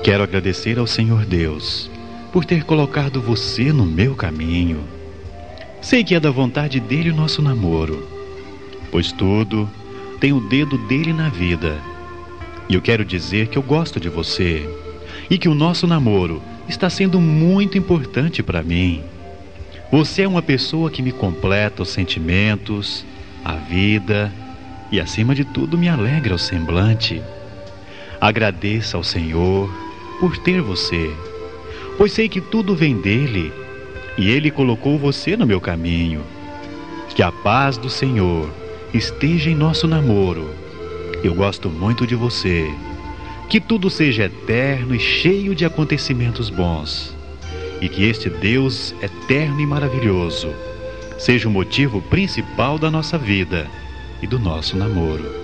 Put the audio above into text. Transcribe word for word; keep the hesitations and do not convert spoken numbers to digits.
Quero agradecer ao Senhor Deus por ter colocado você no meu caminho. Sei que é da vontade dele o nosso namoro, pois tudo tem o dedo dele na vida. E eu quero dizer que eu gosto de você e que o nosso namoro está sendo muito importante para mim. Você é uma pessoa que me completa os sentimentos, a vida e, acima de tudo, me alegra o semblante. Agradeça ao Senhor por ter você, pois sei que tudo vem dele e ele colocou você no meu caminho. Que a paz do Senhor esteja em nosso namoro. Eu gosto muito de você. Que tudo seja eterno e cheio de acontecimentos bons. E que este Deus eterno e maravilhoso seja o motivo principal da nossa vida e do nosso namoro.